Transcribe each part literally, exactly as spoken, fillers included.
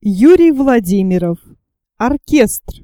Юрий Владимиров. Оркестр.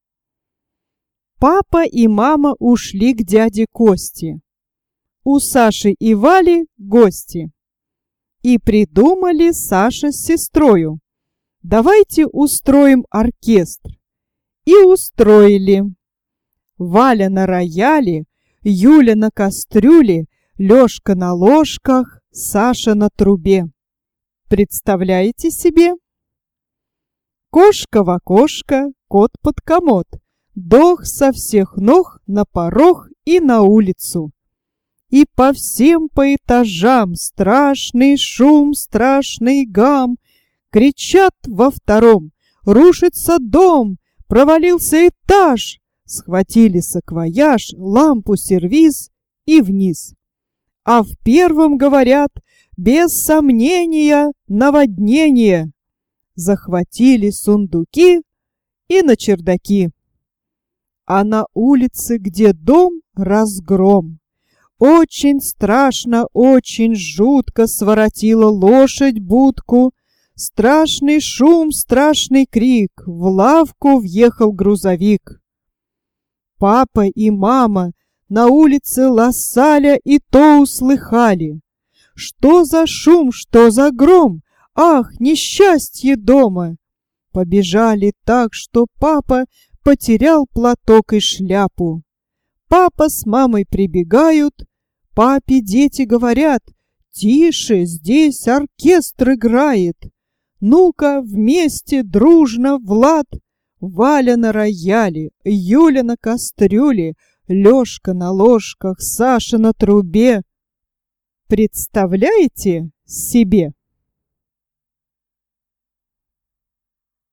Папа и мама ушли к дяде Косте. У Саши и Вали гости. И придумали Саша с сестрою: давайте устроим оркестр. И устроили. Валя на рояле, Юля на кастрюле, Лёшка на ложках, Саша на трубе. Представляете себе? Кошка в окошко, кот под комод, дох со всех ног на порог и на улицу. И по всем по этажам страшный шум, страшный гам. Кричат во втором: рушится дом, провалился этаж. Схватили саквояж, лампу, сервиз и вниз. А в первом говорят: без сомнения, наводнение. Захватили сундуки и на чердаки. А на улице, где дом, разгром. Очень страшно, очень жутко своротила лошадь будку. Страшный шум, страшный крик, в лавку въехал грузовик. Папа и мама на улице Лассаля и то услыхали. Что за шум, что за гром? Ах, несчастье дома! Побежали так, что папа потерял платок и шляпу. Папа с мамой прибегают. Папе дети говорят: тише, здесь оркестр играет. Ну-ка, вместе, дружно, в лад. Валя на рояле, Юля на кастрюле, Лёшка на ложках, Саша на трубе. Представляете себе?